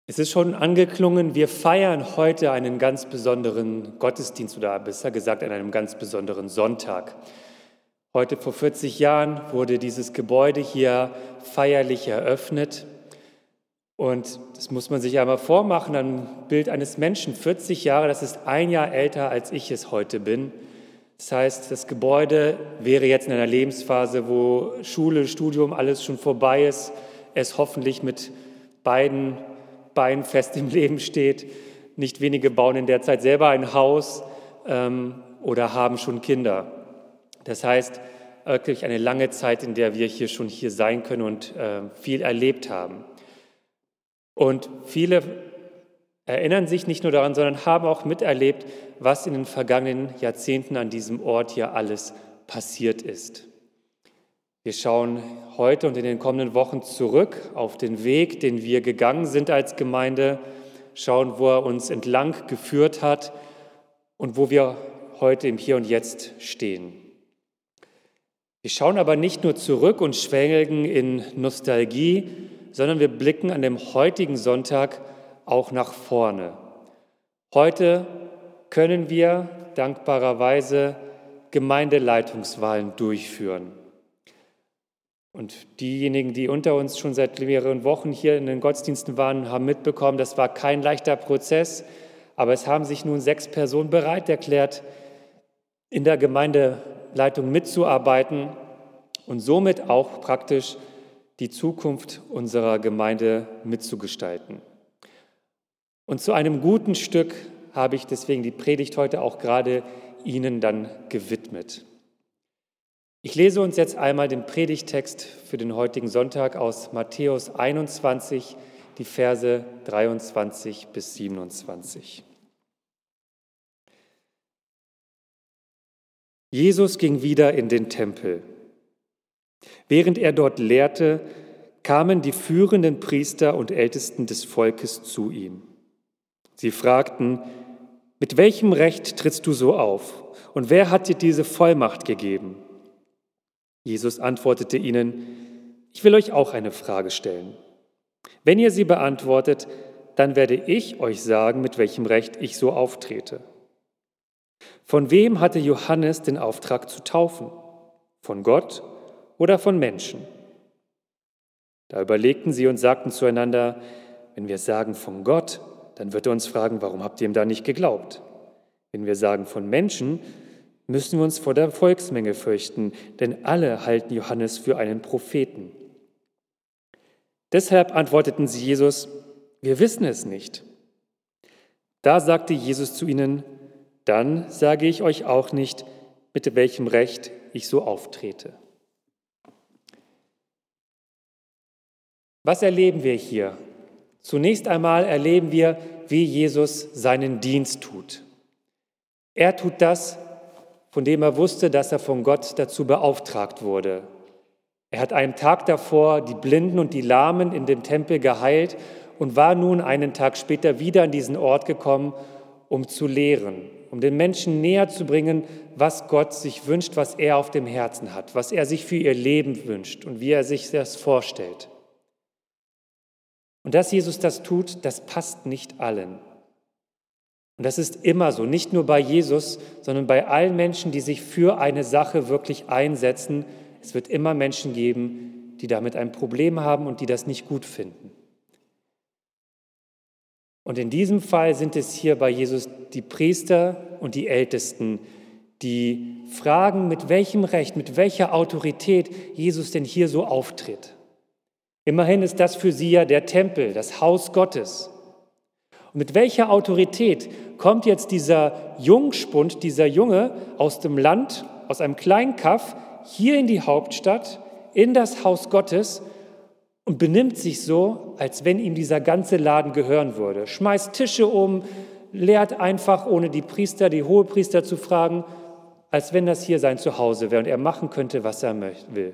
Es ist schon angeklungen, wir feiern heute einen ganz besonderen Gottesdienst oder besser gesagt an einem ganz besonderen Sonntag. Heute vor 40 Jahren wurde dieses Gebäude hier feierlich eröffnet. Und das muss man sich einmal vormachen, ein Bild eines Menschen, 40 Jahre, das ist ein Jahr älter, als ich es heute bin. Das heißt, das Gebäude wäre jetzt in einer Lebensphase, wo Schule, Studium, alles schon vorbei ist, es hoffentlich mit beiden Beinen fest im Leben steht. Nicht wenige bauen in der Zeit selber ein Haus oder haben schon Kinder. Das heißt, wirklich eine lange Zeit, in der wir hier sein können und viel erlebt haben. Und viele erinnern sich nicht nur daran, sondern haben auch miterlebt, was in den vergangenen Jahrzehnten an diesem Ort hier alles passiert ist. Wir schauen heute und in den kommenden Wochen zurück auf den Weg, den wir gegangen sind als Gemeinde, schauen, wo er uns entlang geführt hat und wo wir heute im Hier und Jetzt stehen. Wir schauen aber nicht nur zurück und schwelgen in Nostalgie, sondern wir blicken an dem heutigen Sonntag auch nach vorne. Heute können wir dankbarerweise Gemeindeleitungswahlen durchführen. Und diejenigen, die unter uns schon seit mehreren Wochen hier in den Gottesdiensten waren, haben mitbekommen, das war kein leichter Prozess, aber es haben sich nun 6 Personen bereit erklärt, in der Gemeindeleitung mitzuarbeiten und somit auch praktisch die Zukunft unserer Gemeinde mitzugestalten. Und zu einem guten Stück habe ich deswegen die Predigt heute auch gerade Ihnen dann gewidmet. Ich lese uns jetzt einmal den Predigttext für den heutigen Sonntag aus Matthäus 21, die Verse 23 bis 27. Jesus ging wieder in den Tempel. Während er dort lehrte, kamen die führenden Priester und Ältesten des Volkes zu ihm. Sie fragten: Mit welchem Recht trittst du so auf? Und wer hat dir diese Vollmacht gegeben? Jesus antwortete ihnen: Ich will euch auch eine Frage stellen. Wenn ihr sie beantwortet, dann werde ich euch sagen, mit welchem Recht ich so auftrete. Von wem hatte Johannes den Auftrag zu taufen? Von Gott oder von Menschen? Da überlegten sie und sagten zueinander: Wenn wir sagen von Gott, dann wird er uns fragen, warum habt ihr ihm da nicht geglaubt? Wenn wir sagen von Menschen, müssen wir uns vor der Volksmenge fürchten, denn alle halten Johannes für einen Propheten. Deshalb antworteten sie Jesus: Wir wissen es nicht. Da sagte Jesus zu ihnen: Dann sage ich euch auch nicht, mit welchem Recht ich so auftrete. Was erleben wir hier? Zunächst einmal erleben wir, wie Jesus seinen Dienst tut. Er tut das, von dem er wusste, dass er von Gott dazu beauftragt wurde. Er hat einen Tag davor die Blinden und die Lahmen in dem Tempel geheilt und war nun einen Tag später wieder an diesen Ort gekommen, um zu lehren, um den Menschen näher zu bringen, was Gott sich wünscht, was er auf dem Herzen hat, was er sich für ihr Leben wünscht und wie er sich das vorstellt. Und dass Jesus das tut, das passt nicht allen. Und das ist immer so, nicht nur bei Jesus, sondern bei allen Menschen, die sich für eine Sache wirklich einsetzen. Es wird immer Menschen geben, die damit ein Problem haben und die das nicht gut finden. Und in diesem Fall sind es hier bei Jesus die Priester und die Ältesten, die fragen, mit welchem Recht, mit welcher Autorität Jesus denn hier so auftritt. Immerhin ist das für sie ja der Tempel, das Haus Gottes. Und mit welcher Autorität kommt jetzt dieser Jungspund, dieser Junge aus dem Land, aus einem kleinen Kaff, hier in die Hauptstadt, in das Haus Gottes und benimmt sich so, als wenn ihm dieser ganze Laden gehören würde. Schmeißt Tische um, lehrt einfach, ohne die Priester, die Hohepriester zu fragen, als wenn das hier sein Zuhause wäre und er machen könnte, was er will.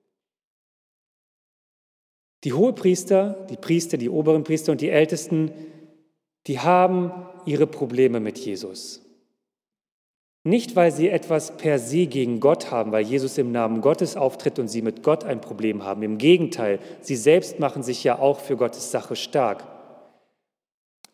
Die Hohepriester, die Priester, die oberen Priester und die Ältesten, die haben ihre Probleme mit Jesus. Nicht, weil sie etwas per se gegen Gott haben, weil Jesus im Namen Gottes auftritt und sie mit Gott ein Problem haben. Im Gegenteil, sie selbst machen sich ja auch für Gottes Sache stark.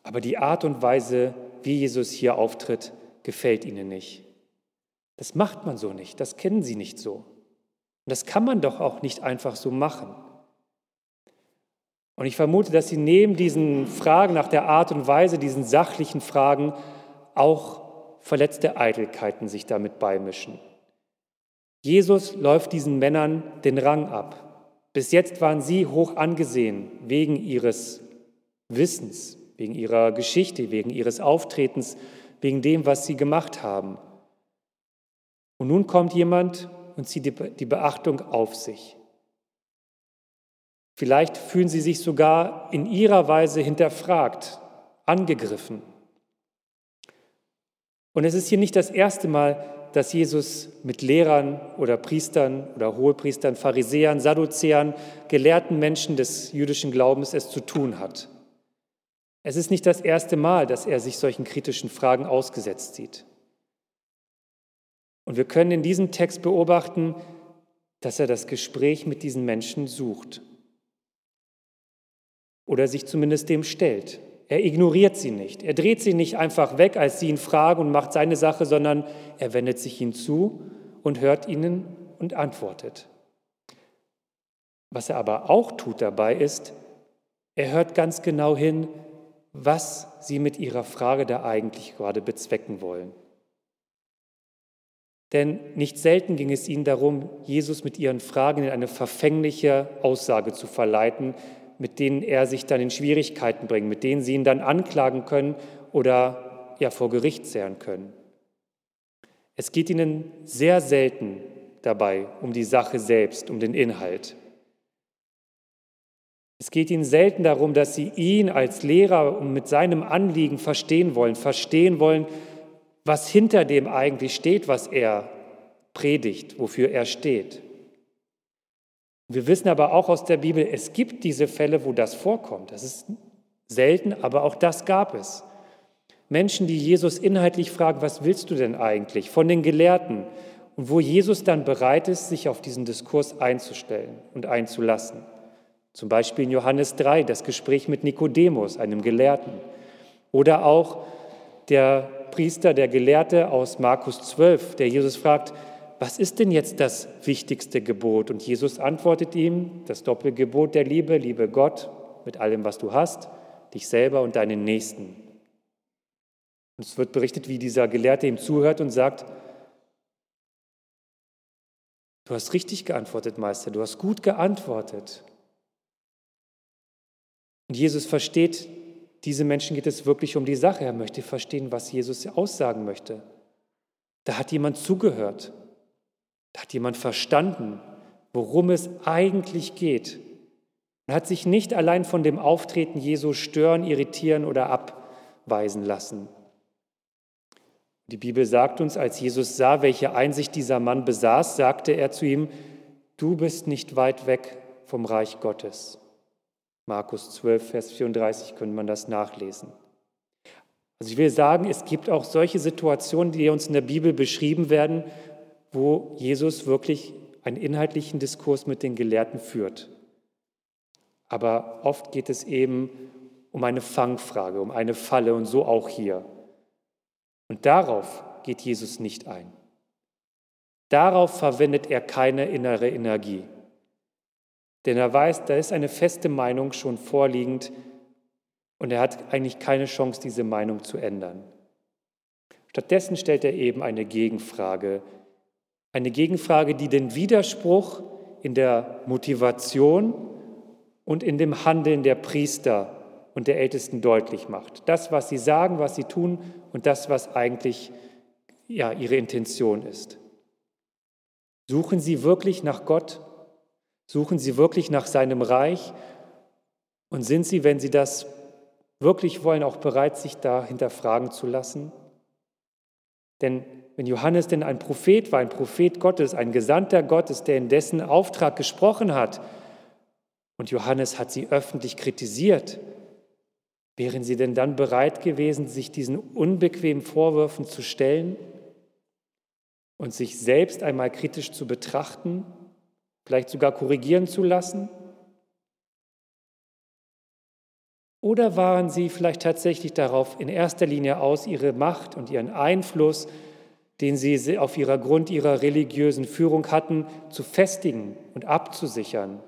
Aber die Art und Weise, wie Jesus hier auftritt, gefällt ihnen nicht. Das macht man so nicht, das kennen sie nicht so. Und das kann man doch auch nicht einfach so machen. Und ich vermute, dass sie neben diesen Fragen nach der Art und Weise, diesen sachlichen Fragen, auch verletzte Eitelkeiten sich damit beimischen. Jesus läuft diesen Männern den Rang ab. Bis jetzt waren sie hoch angesehen wegen ihres Wissens, wegen ihrer Geschichte, wegen ihres Auftretens, wegen dem, was sie gemacht haben. Und nun kommt jemand und zieht die Beachtung auf sich. Vielleicht fühlen sie sich sogar in ihrer Weise hinterfragt, angegriffen. Und es ist hier nicht das erste Mal, dass Jesus mit Lehrern oder Priestern oder Hohepriestern, Pharisäern, Sadduzäern, gelehrten Menschen des jüdischen Glaubens es zu tun hat. Es ist nicht das erste Mal, dass er sich solchen kritischen Fragen ausgesetzt sieht. Und wir können in diesem Text beobachten, dass er das Gespräch mit diesen Menschen sucht. Oder sich zumindest dem stellt. Er ignoriert sie nicht. Er dreht sie nicht einfach weg, als sie ihn fragen und macht seine Sache, sondern er wendet sich ihnen zu und hört ihnen und antwortet. Was er aber auch tut dabei ist, er hört ganz genau hin, was sie mit ihrer Frage da eigentlich gerade bezwecken wollen. Denn nicht selten ging es ihnen darum, Jesus mit ihren Fragen in eine verfängliche Aussage zu verleiten, mit denen er sich dann in Schwierigkeiten bringt, mit denen sie ihn dann anklagen können oder vor Gericht zerren können. Es geht ihnen sehr selten dabei um die Sache selbst, um den Inhalt. Es geht ihnen selten darum, dass sie ihn als Lehrer mit seinem Anliegen verstehen wollen, was hinter dem eigentlich steht, was er predigt, wofür er steht. Wir wissen aber auch aus der Bibel, es gibt diese Fälle, wo das vorkommt. Das ist selten, aber auch das gab es. Menschen, die Jesus inhaltlich fragen, was willst du denn eigentlich von den Gelehrten? Und wo Jesus dann bereit ist, sich auf diesen Diskurs einzustellen und einzulassen. Zum Beispiel in Johannes 3, das Gespräch mit Nikodemus, einem Gelehrten. Oder auch der Priester, der Gelehrte aus Markus 12, der Jesus fragt, was ist denn jetzt das wichtigste Gebot? Und Jesus antwortet ihm, das Doppelgebot der Liebe, liebe Gott mit allem, was du hast, dich selber und deinen Nächsten. Und es wird berichtet, wie dieser Gelehrte ihm zuhört und sagt, du hast richtig geantwortet, Meister, du hast gut geantwortet. Und Jesus versteht, diese Menschen geht es wirklich um die Sache. Er möchte verstehen, was Jesus aussagen möchte. Da hat jemand zugehört. Da hat jemand verstanden, worum es eigentlich geht. Er hat sich nicht allein von dem Auftreten Jesu stören, irritieren oder abweisen lassen. Die Bibel sagt uns, als Jesus sah, welche Einsicht dieser Mann besaß, sagte er zu ihm, du bist nicht weit weg vom Reich Gottes. Markus 12, Vers 34 könnte man das nachlesen. Also ich will sagen, es gibt auch solche Situationen, die uns in der Bibel beschrieben werden, wo Jesus wirklich einen inhaltlichen Diskurs mit den Gelehrten führt. Aber oft geht es eben um eine Fangfrage, um eine Falle und so auch hier. Und darauf geht Jesus nicht ein. Darauf verwendet er keine innere Energie. Denn er weiß, da ist eine feste Meinung schon vorliegend und er hat eigentlich keine Chance, diese Meinung zu ändern. Stattdessen stellt er eben eine Gegenfrage, die den Widerspruch in der Motivation und in dem Handeln der Priester und der Ältesten deutlich macht. Das, was sie sagen, was sie tun und das, was eigentlich ihre Intention ist. Suchen sie wirklich nach Gott? Suchen sie wirklich nach seinem Reich? Und sind sie, wenn sie das wirklich wollen, auch bereit, sich da hinterfragen zu lassen? Denn wenn Johannes denn ein Prophet war, ein Prophet Gottes, ein Gesandter Gottes, der in dessen Auftrag gesprochen hat, und Johannes hat sie öffentlich kritisiert, wären sie denn dann bereit gewesen, sich diesen unbequemen Vorwürfen zu stellen und sich selbst einmal kritisch zu betrachten, vielleicht sogar korrigieren zu lassen? Oder waren sie vielleicht tatsächlich darauf in erster Linie aus, ihre Macht und ihren Einfluss, den sie aufgrund ihrer religiösen Führung hatten, zu festigen und abzusichern?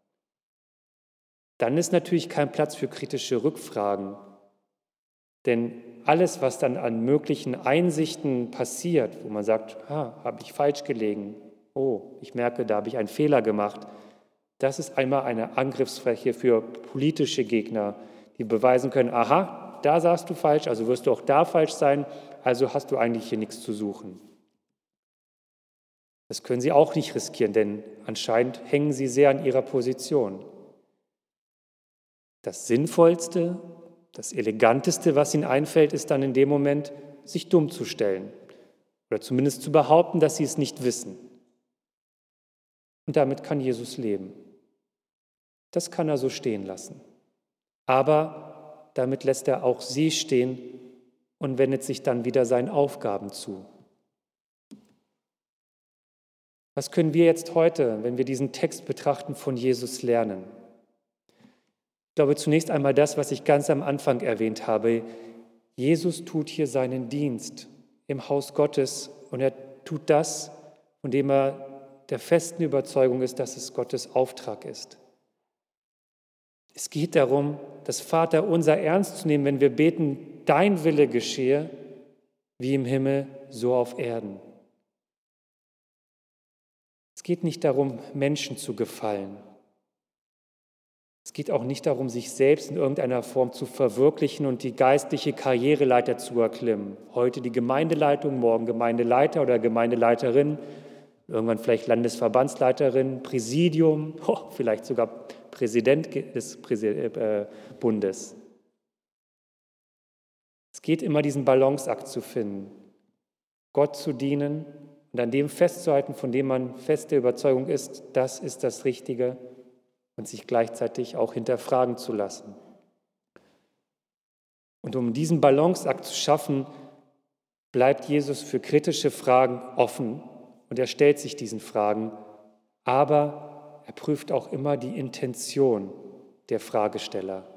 Dann ist natürlich kein Platz für kritische Rückfragen. Denn alles, was dann an möglichen Einsichten passiert, wo man sagt, habe ich falsch gelegen, oh, ich merke, da habe ich einen Fehler gemacht, das ist einmal eine Angriffsfläche für politische Gegner, die beweisen können, aha, da sagst du falsch, also wirst du auch da falsch sein, also hast du eigentlich hier nichts zu suchen. Das können sie auch nicht riskieren, denn anscheinend hängen sie sehr an ihrer Position. Das Sinnvollste, das Eleganteste, was ihnen einfällt, ist dann in dem Moment, sich dumm zu stellen oder zumindest zu behaupten, dass sie es nicht wissen. Und damit kann Jesus leben. Das kann er so stehen lassen. Aber damit lässt er auch sie stehen und wendet sich dann wieder seinen Aufgaben zu. Was können wir jetzt heute, wenn wir diesen Text betrachten, von Jesus lernen? Ich glaube zunächst einmal das, was ich ganz am Anfang erwähnt habe. Jesus tut hier seinen Dienst im Haus Gottes und er tut das, von dem er der festen Überzeugung ist, dass es Gottes Auftrag ist. Es geht darum, das Vaterunser ernst zu nehmen, wenn wir beten, dein Wille geschehe, wie im Himmel, so auf Erden. Es geht nicht darum, Menschen zu gefallen. Es geht auch nicht darum, sich selbst in irgendeiner Form zu verwirklichen und die geistliche Karriereleiter zu erklimmen. Heute die Gemeindeleitung, morgen Gemeindeleiter oder Gemeindeleiterin, irgendwann vielleicht Landesverbandsleiterin, Präsidium, vielleicht sogar Präsident des Bundes. Es geht immer, diesen Balanceakt zu finden, Gott zu dienen und an dem festzuhalten, von dem man fest der Überzeugung ist, das ist das Richtige, und sich gleichzeitig auch hinterfragen zu lassen. Und um diesen Balanceakt zu schaffen, bleibt Jesus für kritische Fragen offen und er stellt sich diesen Fragen, aber er prüft auch immer die Intention der Fragesteller.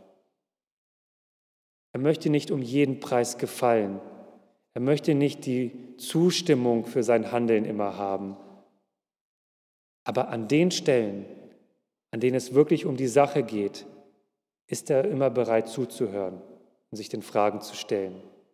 Er möchte nicht um jeden Preis gefallen. Er möchte nicht die Zustimmung für sein Handeln immer haben. Aber an den Stellen, an denen es wirklich um die Sache geht, ist er immer bereit zuzuhören und sich den Fragen zu stellen.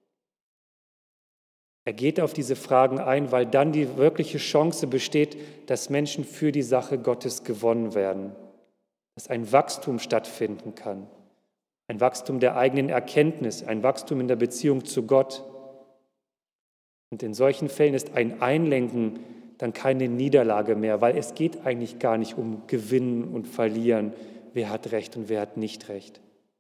Er geht auf diese Fragen ein, weil dann die wirkliche Chance besteht, dass Menschen für die Sache Gottes gewonnen werden, dass ein Wachstum stattfinden kann, ein Wachstum der eigenen Erkenntnis, ein Wachstum in der Beziehung zu Gott. Und in solchen Fällen ist ein Einlenken dann keine Niederlage mehr, weil es geht eigentlich gar nicht um Gewinnen und Verlieren, wer hat Recht und wer hat nicht Recht.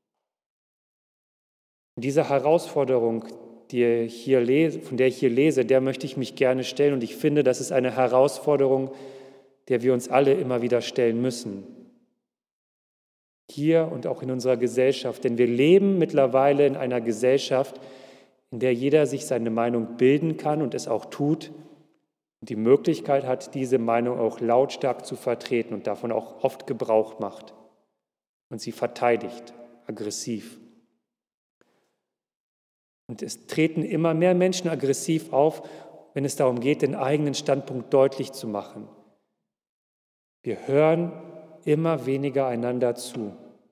Und diese Herausforderung, von der ich hier lese, der möchte ich mich gerne stellen und ich finde, das ist eine Herausforderung, der wir uns alle immer wieder stellen müssen. Hier und auch in unserer Gesellschaft, denn wir leben mittlerweile in einer Gesellschaft, in der jeder sich seine Meinung bilden kann und es auch tut, die Möglichkeit hat, diese Meinung auch lautstark zu vertreten und davon auch oft Gebrauch macht und sie verteidigt, aggressiv. Und es treten immer mehr Menschen aggressiv auf, wenn es darum geht, den eigenen Standpunkt deutlich zu machen. Wir hören immer weniger einander zu.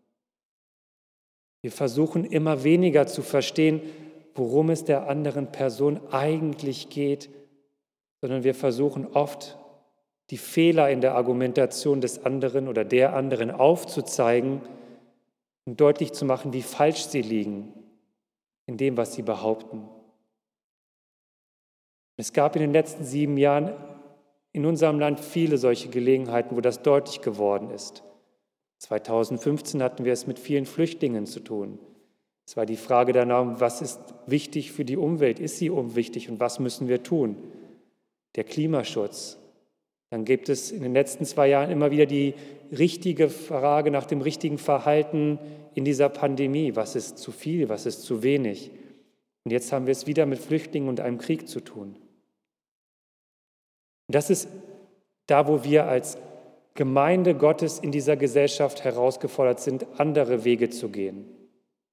Wir versuchen immer weniger zu verstehen, worum es der anderen Person eigentlich geht, sondern wir versuchen oft, die Fehler in der Argumentation des anderen oder der anderen aufzuzeigen und deutlich zu machen, wie falsch sie liegen in dem, was sie behaupten. Es gab in den letzten 7 Jahren in unserem Land viele solche Gelegenheiten, wo das deutlich geworden ist. 2015 hatten wir es mit vielen Flüchtlingen zu tun. Es war die Frage danach, was ist wichtig für die Umwelt? Ist sie unwichtig und was müssen wir tun? Der Klimaschutz. Dann gibt es in den letzten 2 Jahren immer wieder die richtige Frage nach dem richtigen Verhalten in dieser Pandemie. Was ist zu viel, was ist zu wenig? Und jetzt haben wir es wieder mit Flüchtlingen und einem Krieg zu tun. Und das ist da, wo wir als Gemeinde Gottes in dieser Gesellschaft herausgefordert sind, andere Wege zu gehen.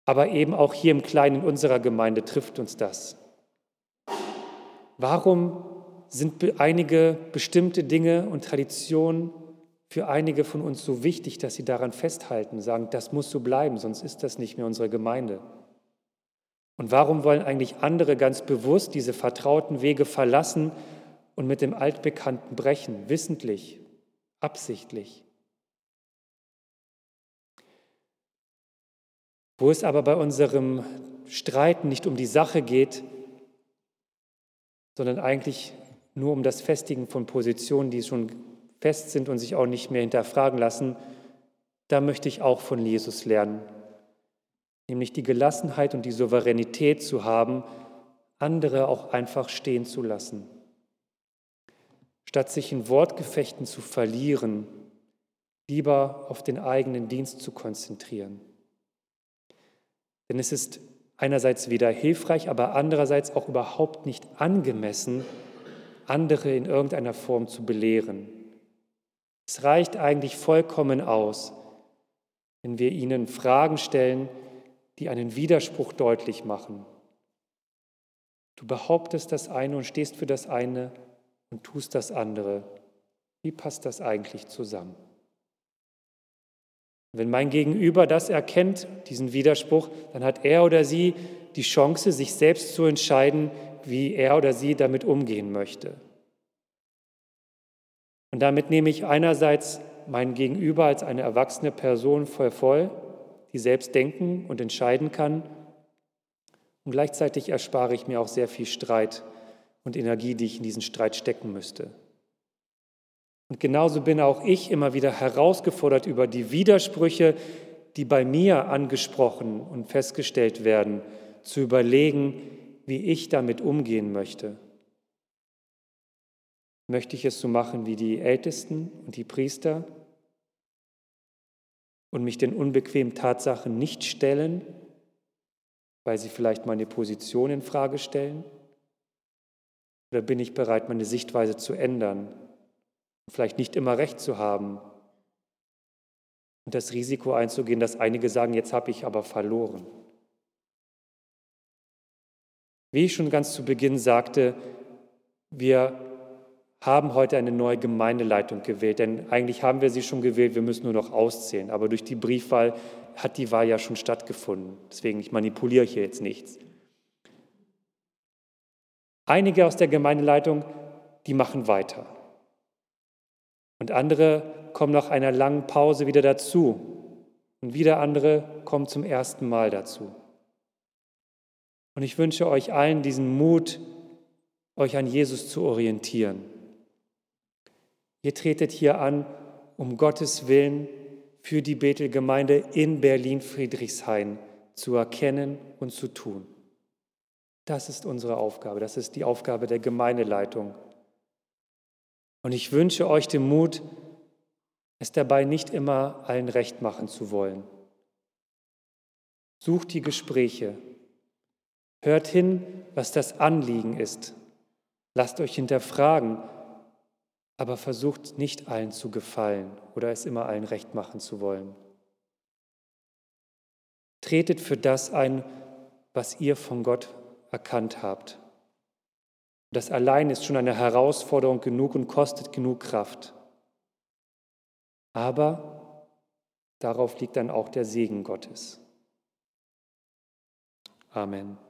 Aber eben auch hier im Kleinen in unserer Gemeinde trifft uns das. Warum sind einige bestimmte Dinge und Traditionen für einige von uns so wichtig, dass sie daran festhalten, sagen, das muss so bleiben, sonst ist das nicht mehr unsere Gemeinde? Und warum wollen eigentlich andere ganz bewusst diese vertrauten Wege verlassen und mit dem Altbekannten brechen, wissentlich, absichtlich? Wo es aber bei unserem Streiten nicht um die Sache geht, sondern eigentlich nur um das Festigen von Positionen, die schon fest sind und sich auch nicht mehr hinterfragen lassen, da möchte ich auch von Jesus lernen, nämlich die Gelassenheit und die Souveränität zu haben, andere auch einfach stehen zu lassen. Statt sich in Wortgefechten zu verlieren, lieber auf den eigenen Dienst zu konzentrieren. Denn es ist einerseits weder hilfreich, aber andererseits auch überhaupt nicht angemessen, andere in irgendeiner Form zu belehren. Es reicht eigentlich vollkommen aus, wenn wir ihnen Fragen stellen, die einen Widerspruch deutlich machen. Du behauptest das eine und stehst für das eine und tust das andere. Wie passt das eigentlich zusammen? Wenn mein Gegenüber das erkennt, diesen Widerspruch, dann hat er oder sie die Chance, sich selbst zu entscheiden, wie er oder sie damit umgehen möchte. Und damit nehme ich einerseits mein Gegenüber als eine erwachsene Person voll, die selbst denken und entscheiden kann. Und gleichzeitig erspare ich mir auch sehr viel Streit und Energie, die ich in diesen Streit stecken müsste. Und genauso bin auch ich immer wieder herausgefordert, über die Widersprüche, die bei mir angesprochen und festgestellt werden, zu überlegen, wie ich damit umgehen möchte. Möchte ich es so machen wie die Ältesten und die Priester und mich den unbequemen Tatsachen nicht stellen, weil sie vielleicht meine Position in Frage stellen? Oder bin ich bereit, meine Sichtweise zu ändern? Vielleicht nicht immer recht zu haben und das Risiko einzugehen, dass einige sagen, jetzt habe ich aber verloren. Wie ich schon ganz zu Beginn sagte, wir haben heute eine neue Gemeindeleitung gewählt, denn eigentlich haben wir sie schon gewählt, wir müssen nur noch auszählen. Aber durch die Briefwahl hat die Wahl ja schon stattgefunden. Deswegen, ich manipuliere hier jetzt nichts. Einige aus der Gemeindeleitung, die machen weiter. Und andere kommen nach einer langen Pause wieder dazu. Und wieder andere kommen zum ersten Mal dazu. Und ich wünsche euch allen diesen Mut, euch an Jesus zu orientieren. Ihr tretet hier an, um Gottes Willen für die Bethel-Gemeinde in Berlin-Friedrichshain zu erkennen und zu tun. Das ist unsere Aufgabe, das ist die Aufgabe der Gemeindeleitung. Und ich wünsche euch den Mut, es dabei nicht immer allen recht machen zu wollen. Sucht die Gespräche. Hört hin, was das Anliegen ist. Lasst euch hinterfragen, aber versucht nicht allen zu gefallen oder es immer allen recht machen zu wollen. Tretet für das ein, was ihr von Gott erkannt habt. Das allein ist schon eine Herausforderung genug und kostet genug Kraft. Aber darauf liegt dann auch der Segen Gottes. Amen.